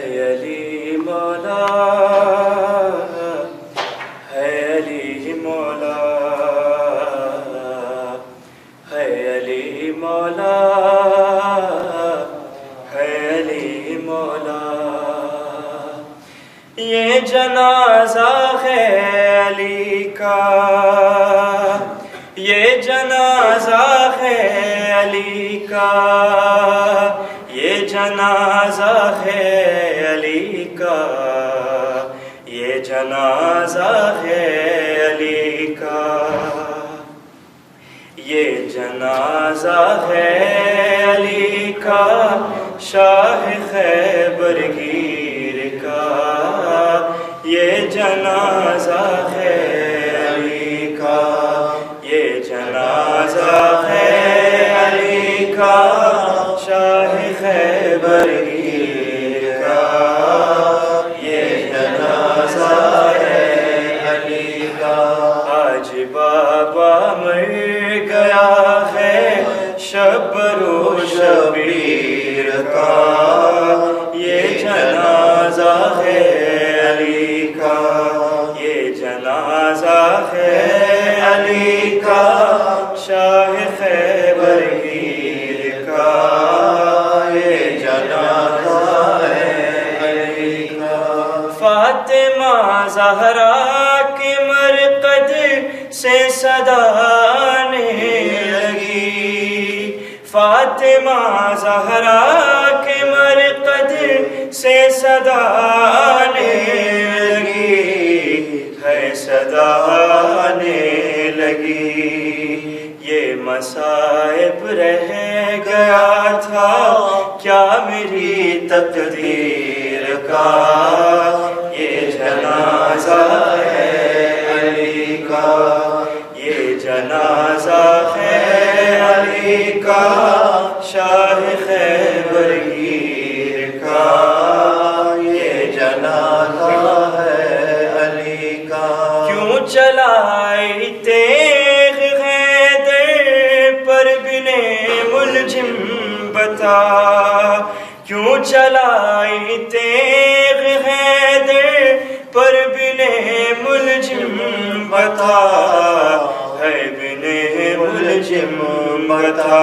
علی مولا ہے علی مولا ہے علی مولا ہے علی مولا یہ جنازہ ہے علی کا یہ جنازہ ہے علی کا یہ جنازہ ہے علی کا یہ جنازہ ہے علی کا یہ جنازہ ہے علی کا شاہ خیبر گیر کا یہ جنازہ ہے علی کا یہ جنازہ ہے علی کا شاہ خیبر گیر کا یہ جنازہ ہے علی کا آج بابا مر گیا ہے شبر و شبیر کا یہ جنازہ ہے علی کا یہ جنازہ ہے علی کا شاہ خیبر گیر کا یہ جنازہ ہے علی کا فاطمہ زہرا کے مرقد سے صدا آنے لگی فاطمہ زہرا کے مرقد سے صدا آنے لگی ہے صدا آنے لگی یہ مصائب رہ گیا تھا کیا میری تقدیر کا یہ جنازہ ہے علی کا یہ جنازہ ہے علی کا شاہ خیبر گیر کا یہ جنازہ ہے علی کا کیوں چلائی تیغ حیدر پر بن ملجم بتا کیوں چلائی تیغ حیدر پر بن ملجم بتا ہے بن ملجم بتا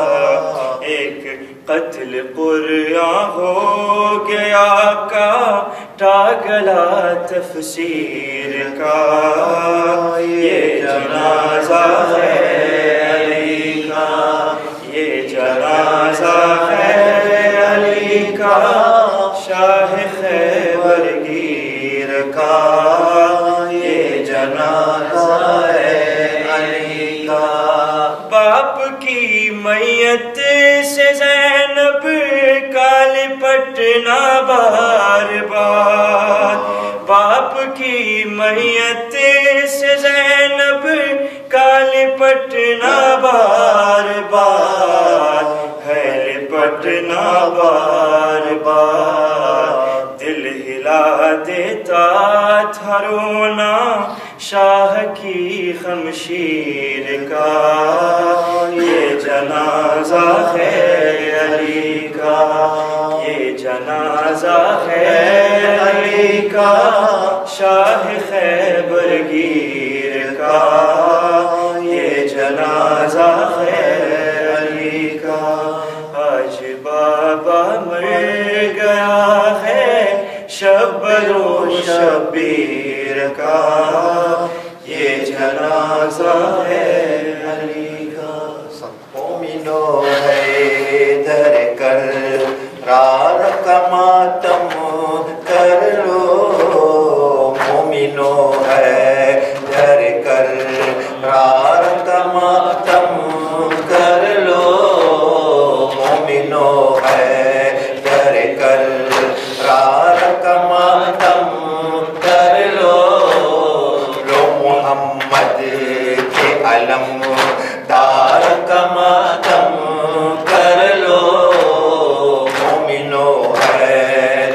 ایک قتل قریاں ہو گیا کاٹا گلا تفسیر کا یہ جنازہ ہے علی کا یہ جنازہ ہے علی کا شاہ خیبر گیر کا یہ جنازہ ہے علی کا باپ کی میت سے زینب کا لپٹنا بار بار باپ کی میت سے زینب کا لپٹنا بار بار ہے لپٹنا بار بار دل ہلا دیتا تھا رونا شاہ کی خمشیر کا یہ جنازہ ہے علی کا یہ جنازہ ہے علی کا شاہ خیبر گیر کا یہ جنازہ ہے علی کا آج بابا مر گیا ہے شبر و شبیر کا یہ جنازہ ہے علی کا مومنو ہے در کر رار کا ماتم کر لو مومنو ہے در کر رار کا ماتم کر لو مومنو ہے در کر رار کا ماتم کر لو لو محمد کے علم دار کا ماتم کر لو مومنو ہے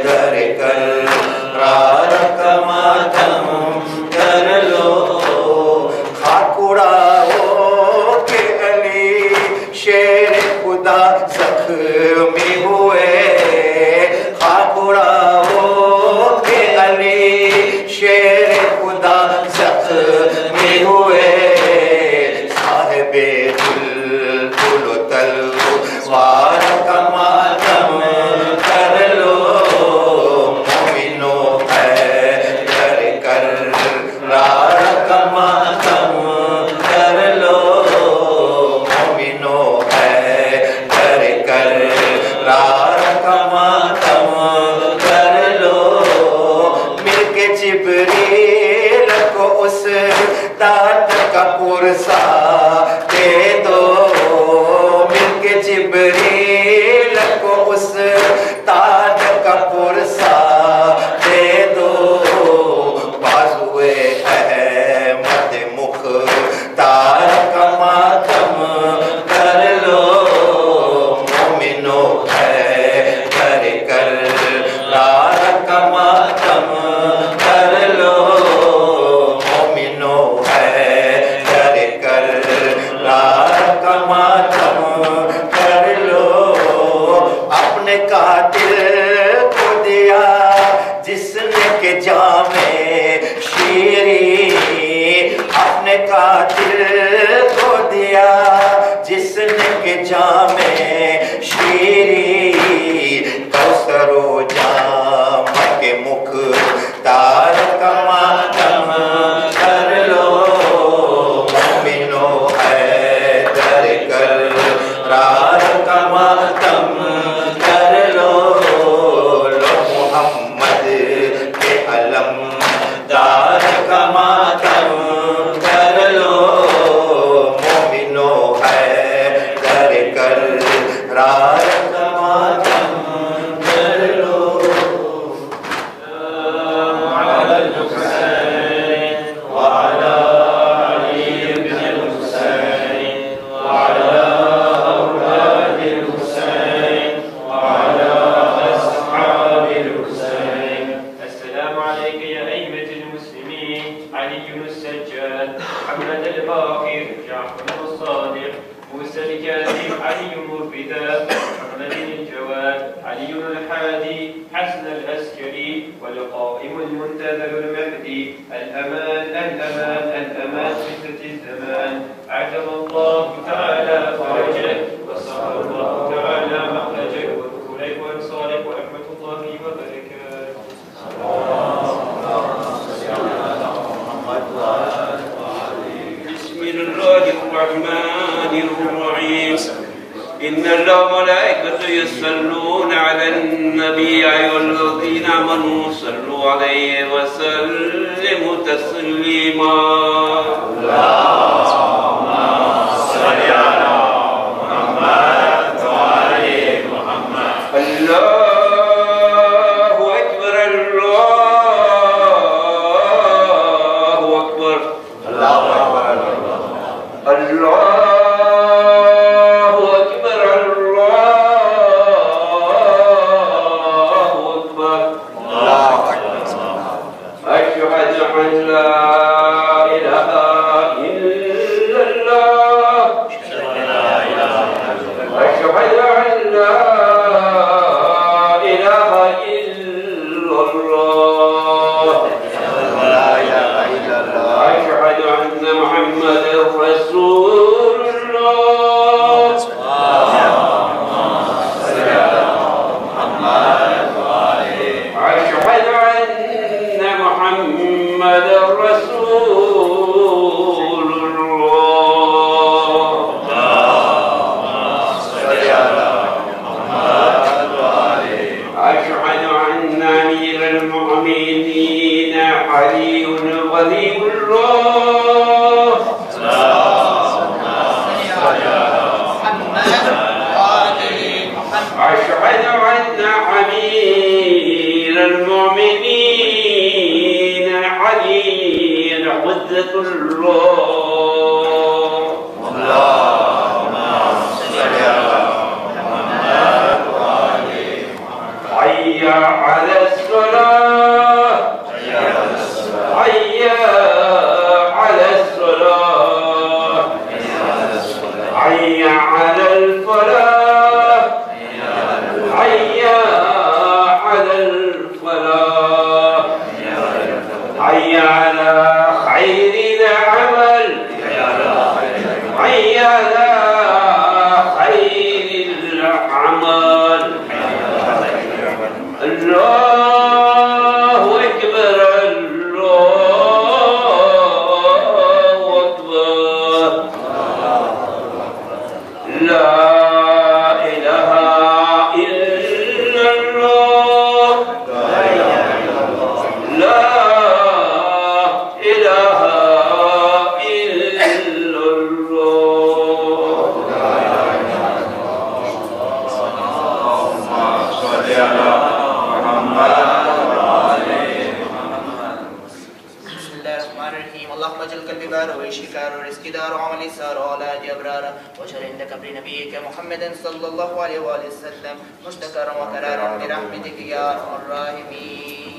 पुरसा दे दो, मिलके जिब्रील को उस ताज का पुरसा दे दो, बाजुए अहमद मुख्तार का मातम कर लो, मोमिनो है कर कर लार का मातम कर लो, मोमिनो है कर कर लार का मातम कर लो। अपने कातिल को दिया जिसने के जामे शीरी, अपने कातिल को दिया जिसने के जामे शीरी, कौसरो जाम के मुख्तार का मातम कर लो, मोमिनो है कर कर रार का मातम कर लो, लो मोहम्मद के अलम दार का मातम कर लो, मोमिनो है कर कर रार का मातम कर लो। والقائم المنتظر المهدي الأمان الأمان الأمان فتنة الزمان أعجب الله تعالى فرجه وصار الله تعالى مخرجه ودخولك وانصارك ورحمة الله وبركاته. بسم الله الرحمن الرحيم. إن الله وملائكته يصلون على النبي يا أيها الذين آمنوا صلوا عليه وسلموا تسليما. اللهم صل على محمد وآل محمد. الله أكبر الله أكبر الله أكبر الله دار وشكار ورزق دار وعمل سار وأولاد أبرار وشر عند قبر نبيك محمد صلى الله عليه وآله وسلم مستقرا وقرارا برحمتك يا أرحم الراحمين.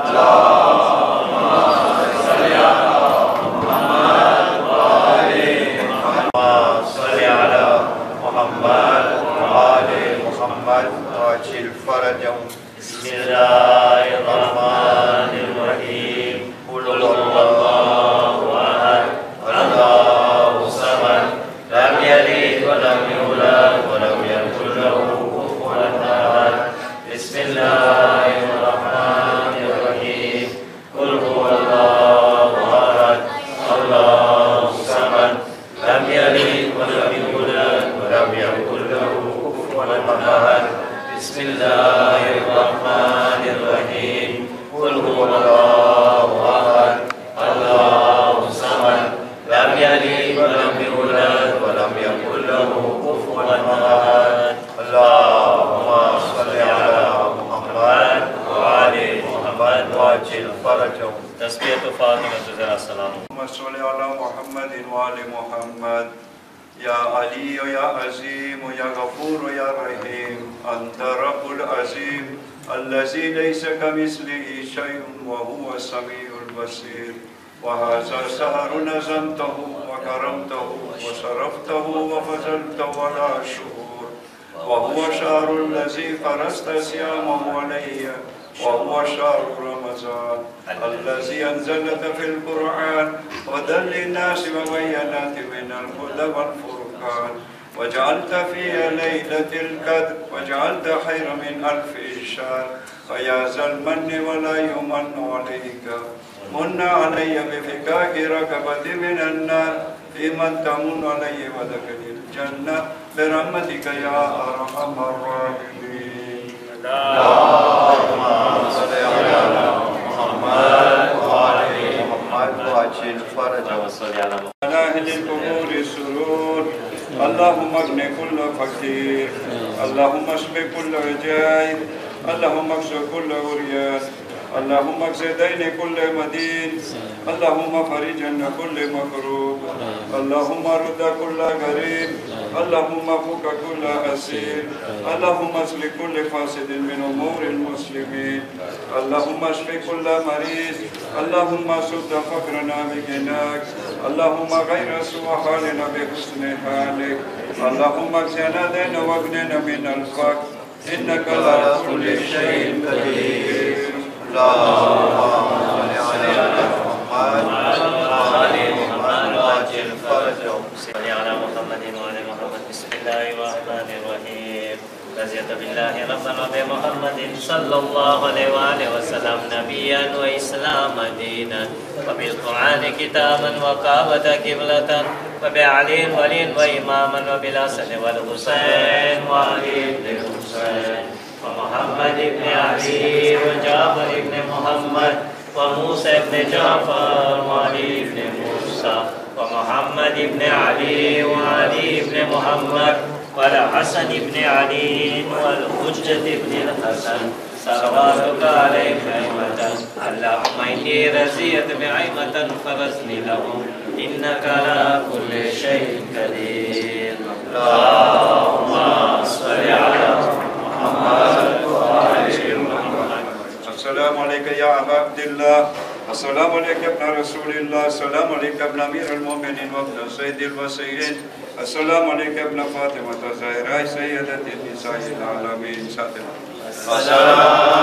اللهم صل على محمد وآل محمد صل على محمد وآل محمد وعجل فرجهم. بسم الله الرحمن الرحيم. قل هو الله أحد الله الصمد لم يلد ولم يولد ولم يكن له كفوا أحد. بسم الله الرحمن الرحيم. قل هو الله أحد الله الصمد لم يلد ولم يولد ولم يكن له كفوا أحد. بسم الله الرحمن الرحيم. قل هو الله أحد الله الصمد لم يلد ولم يولد ولم يكن له كفوا أحد. اللهم صل على محمد وآل محمد وعجل فرجهم. تسبيحة فاطمة زهرا السلام. اللهم صل على محمد وآل محمد. يا علي يا عظيم يا غفور يا رحيم أنت رب العظيم الذي ليس كمثله شيء وهو السميع البصير. وهذا شهر نظمته وكرمته وشرفته وفضلته على الشهور، وهو شهر الذي فرضت صيامه علي، وهو شهر رمضان الذي أنزلت في القرآن هدى للناس وبينات من الهدى والفرقان، وجعلت فيها ليلة القدر وجعلت خير من 1000 شهر. فيا ذا المن ولا يمن عليك من علي بفكاك ركبة من النار في من تمن علي ودخل الجنة برحمتك يا أرحم الراحمين. اللهم صل على محمد وآل محمد وعجل فرجهم. على أهل القبور السرور. اللهم اغن كل فقير، اللهم اشف كل جائع، اللهم اكسر كل عريان، اللهم اكسر دين كل مدين، اللهم فرج عن كل مكروب، اللهم رد كل غريب، اللهم فك كل أسير، اللهم اسلك كل فاسد من أمور المسلمين، اللهم اشف كل مريض، اللهم سد فقرنا بغناك، اللهم غير سوء حالنا بحسن حالك، اللهم اكفنا دين واغننا من الفقر إنك على كل شيء قدير. اللهم صل على محمد وآل محمد وعجل فرجهم. صل على محمد وعلى محمد. بسم الله الرحمن الرحيم. رضيت بالله ربا وبمحمد صلى الله عليه وآله وسلم نبيا وإسلام دينا، وبالقرآن كتابا وكعبة قبلة، وبعلي ولي وإماما، وبالحسن والحسين وعلي بن الحسين، ومحمد بن علي وجعفر بن محمد، وموسى بن جعفر وعلي بن موسى، ومحمد بن علي وعلي بن محمد، والحسن بن علي والحجة بن الحسن صلواتك عليك أئمة. اللهم إني رزيت بعيمة فرزني لهم إنك على كل شيء قدير. اللهم صل على محمد وآل محمد. السلام عليك يا أبا عبد الله، السلام عليك يا ابن رسول الله، السلام عليك يا ابن أمير المؤمنين وابن سيد الوصيين، السلام عليك يا ابن فاطمة الزهراء سيدة النساء العالمين. السلام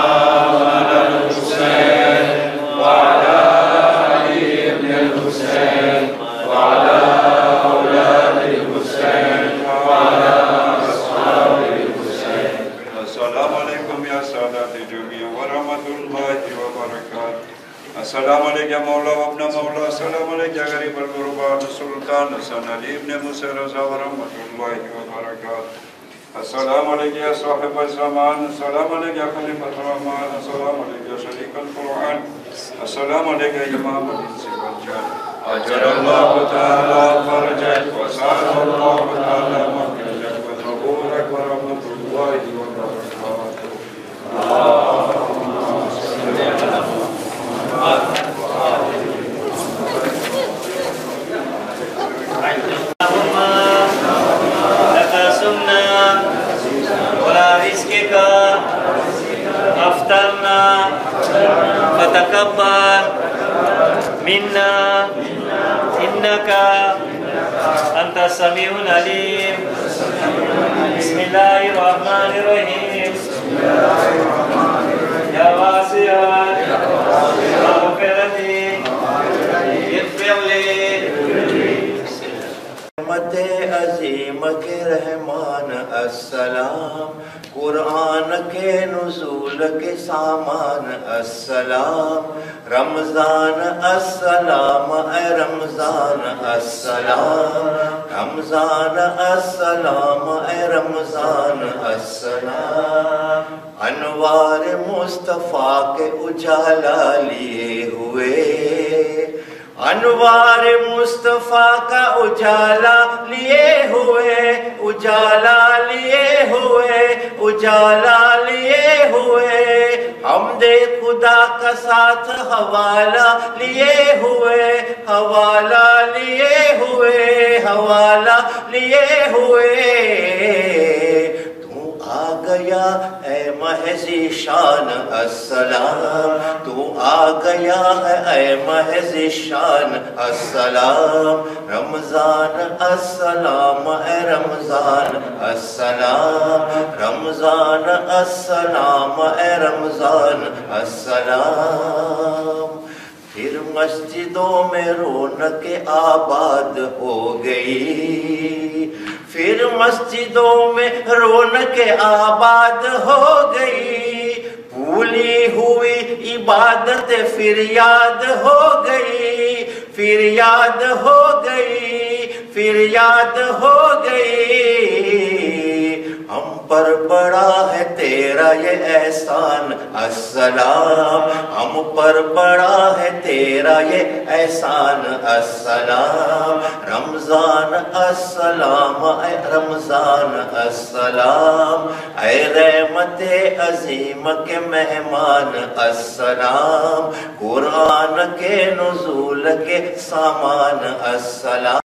على الحسين وعلى علي بن الحسين وعلى أولاد الحسين وعلى أصحاب الحسين. السلام عليكم يا سادة الجميع ورحمة الله وبركاته. السلام عليك يا مولا وابن مولا، السلام عليك يا غريب الغرباء السلطان حسن علي بن موسى رضا ورحمة الله وبركاته. السلام عليك يا صاحب الزمان، السلام عليك يا خليفة الرحمن، السلام عليك يا شريك القرآن، السلام عليك يا إمام الإنس والجن. أجر الله تعالى فرجك وسار الله تعالى مغفرتك وقبولك ورحمة الله وبركاته. اللهم صل على محمد وآل محمد. فتقبل منا إنك أنت السميع العليم. بسم الله الرحمن الرحيم. يا واسع مغفرتي اغفر لي. رحمت عظیم کے رحمان السلام، قرآن کے نزول کے سامان السلام، رمضان السلام اے رمضان السلام، رمضان السلام اے رمضان السلام، انوار مصطفیٰ کے اجالا لیے ہوئے، انوار مصطفیٰ کا اجالا لیے ہوئے، اجالا لیے ہوئے، اجالا لیے ہوئے، حمد خدا کا ساتھ حوالہ لیے ہوئے، حوالہ لیے ہوئے، حوالہ لیے ہوئے، آ گیا اے محض شان السلام، تو آ گیا ہے اے محض شان السلام، رمضان السلام اے رمضان السلام، رمضان السلام اے رمضان السلام، پھر مسجدوں میں رونق آباد ہو گئی، پھر مسجدوں میں رونق آباد ہو گئی، بھولی ہوئی عبادت پھر یاد ہو گئی، پھر یاد ہو گئی، پھر یاد ہو گئی، ہم پر بڑا ہے تیرا یہ احسان السلام، ہم پر بڑا ہے تیرا یہ احسان السلام، رمضان السلام اے رمضان السلام، اے رحمت عظیم کے مہمان السلام، قرآن کے نزول کے سامان السلام۔